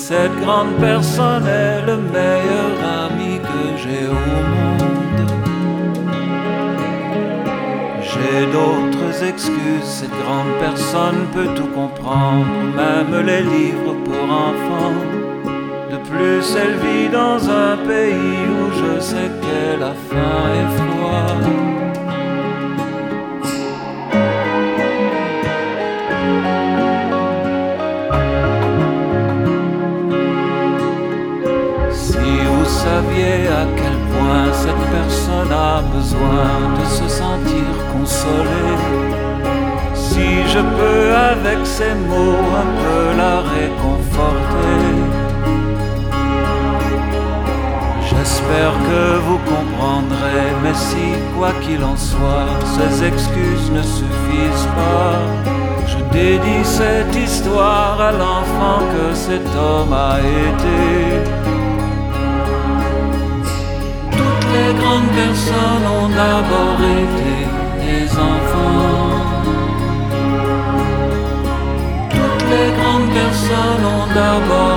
cette grande personne est le meilleur ami que j'ai au monde. J'ai d'autres excuses, cette grande personne peut tout comprendre, même les livres pour enfants. De plus, elle vit dans un pays où je sais qu'elle a faim et froid. Si vous saviez à quel point cette personne a besoin de se sentir consolée, si je peux avec ces mots un peu la réconforter, j'espère que vous comprendrez. Mais si, quoi qu'il en soit, ces excuses ne suffisent pas, je dédie cette histoire à l'enfant que cet homme a été. Toutes les grandes personnes ont d'abord été des enfants. Toutes les grandes personnes ont d'abord